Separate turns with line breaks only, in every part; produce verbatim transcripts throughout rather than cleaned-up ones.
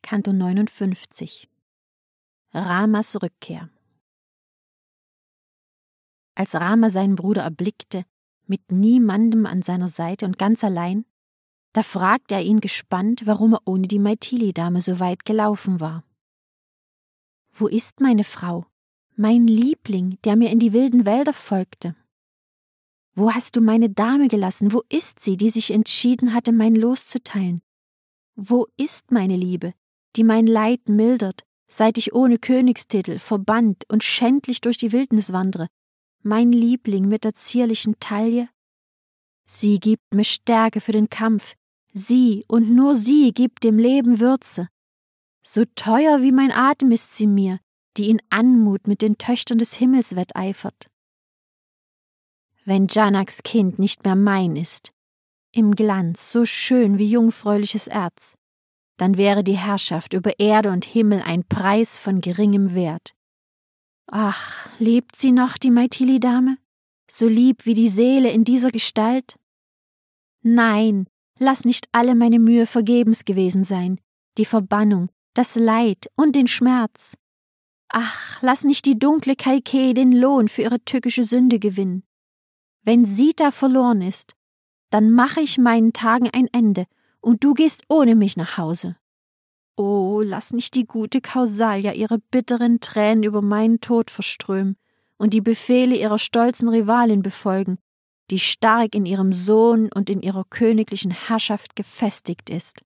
Kanto neunundfünfzig. Ramas Rückkehr. Als Rama seinen Bruder erblickte, mit niemandem an seiner Seite und ganz allein, da fragte er ihn gespannt, warum er ohne die Maithili-Dame so weit gelaufen war. »Wo ist meine Frau, mein Liebling, der mir in die wilden Wälder folgte? Wo hast du meine Dame gelassen? Wo ist sie, die sich entschieden hatte, mein Los zu teilen? Wo ist meine Liebe, die mein Leid mildert, seit ich ohne Königstitel, verbannt und schändlich durch die Wildnis wandre, mein Liebling mit der zierlichen Taille? Sie gibt mir Stärke für den Kampf, sie und nur sie gibt dem Leben Würze. So teuer wie mein Atem ist sie mir, die in Anmut mit den Töchtern des Himmels wetteifert. Wenn Janaks Kind nicht mehr mein ist, im Glanz so schön wie jungfräuliches Erz, dann wäre die Herrschaft über Erde und Himmel ein Preis von geringem Wert. Ach, lebt sie noch, die Maithili-Dame, so lieb wie die Seele in dieser Gestalt? Nein, lass nicht alle meine Mühe vergebens gewesen sein, die Verbannung, das Leid und den Schmerz. Ach, lass nicht die dunkle Kaikei den Lohn für ihre tückische Sünde gewinnen. Wenn Sita verloren ist, dann mache ich meinen Tagen ein Ende und du gehst ohne mich nach Hause. Oh, lass nicht die gute Kausalya ihre bitteren Tränen über meinen Tod verströmen und die Befehle ihrer stolzen Rivalin befolgen, die stark in ihrem Sohn und in ihrer königlichen Herrschaft gefestigt ist.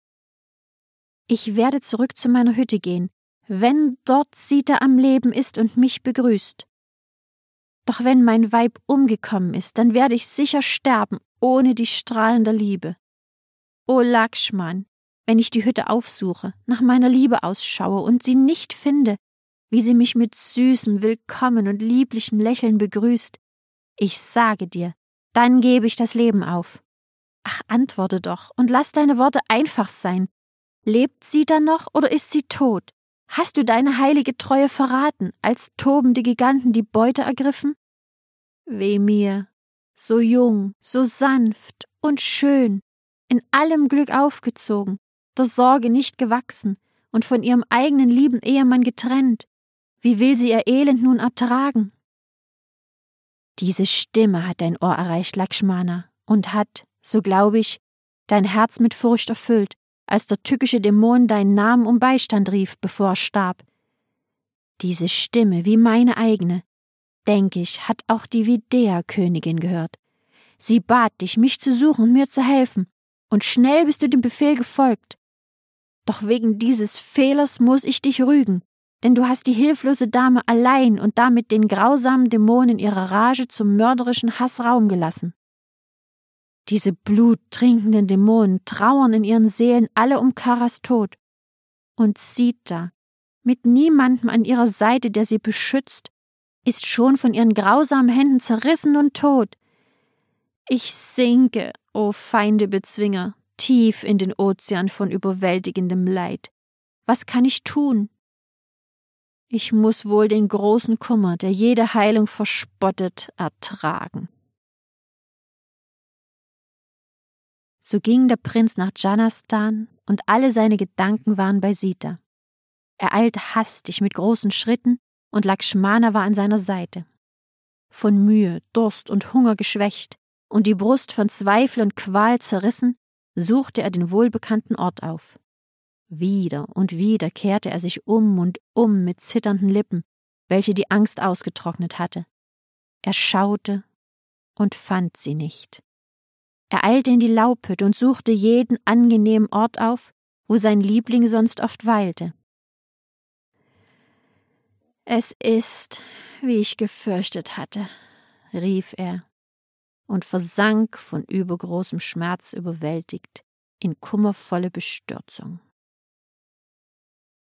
Ich werde zurück zu meiner Hütte gehen, wenn dort Sita am Leben ist und mich begrüßt. Doch wenn mein Weib umgekommen ist, dann werde ich sicher sterben, ohne die Strahlen der Liebe. O Lakshman, wenn ich die Hütte aufsuche, nach meiner Liebe ausschaue und sie nicht finde, wie sie mich mit süßem Willkommen und lieblichem Lächeln begrüßt, ich sage dir, dann gebe ich das Leben auf. Ach, antworte doch und lass deine Worte einfach sein. Lebt sie dann noch oder ist sie tot? Hast du deine heilige Treue verraten, als tobende Giganten die Beute ergriffen? Weh mir, so jung, so sanft und schön, in allem Glück aufgezogen, der Sorge nicht gewachsen und von ihrem eigenen lieben Ehemann getrennt, wie will sie ihr Elend nun ertragen? Diese Stimme hat dein Ohr erreicht, Lakshmana, und hat, so glaube ich, dein Herz mit Furcht erfüllt, als der tückische Dämon deinen Namen um Beistand rief, bevor er starb. Diese Stimme, wie meine eigene, denke ich, hat auch die Videa-Königin gehört. Sie bat dich, mich zu suchen und mir zu helfen, und schnell bist du dem Befehl gefolgt. Doch wegen dieses Fehlers muss ich dich rügen, denn du hast die hilflose Dame allein und damit den grausamen Dämonen ihrer Rage zum mörderischen Hass Raum gelassen. Diese bluttrinkenden Dämonen trauern in ihren Seelen alle um Karas Tod. Und Sita, mit niemandem an ihrer Seite, der sie beschützt, ist schon von ihren grausamen Händen zerrissen und tot. Ich sinke, o Feindebezwinger, tief in den Ozean von überwältigendem Leid. Was kann ich tun? Ich muss wohl den großen Kummer, der jede Heilung verspottet, ertragen. So ging der Prinz nach Janastan, und alle seine Gedanken waren bei Sita. Er eilte hastig mit großen Schritten, und Lakshmana war an seiner Seite. Von Mühe, Durst und Hunger geschwächt und die Brust von Zweifel und Qual zerrissen, suchte er den wohlbekannten Ort auf. Wieder und wieder kehrte er sich um und um mit zitternden Lippen, welche die Angst ausgetrocknet hatte. Er schaute und fand sie nicht. Er eilte in die Laubhütte und suchte jeden angenehmen Ort auf, wo sein Liebling sonst oft weilte. »Es ist, wie ich gefürchtet hatte«, rief er und versank von übergroßem Schmerz überwältigt in kummervolle Bestürzung.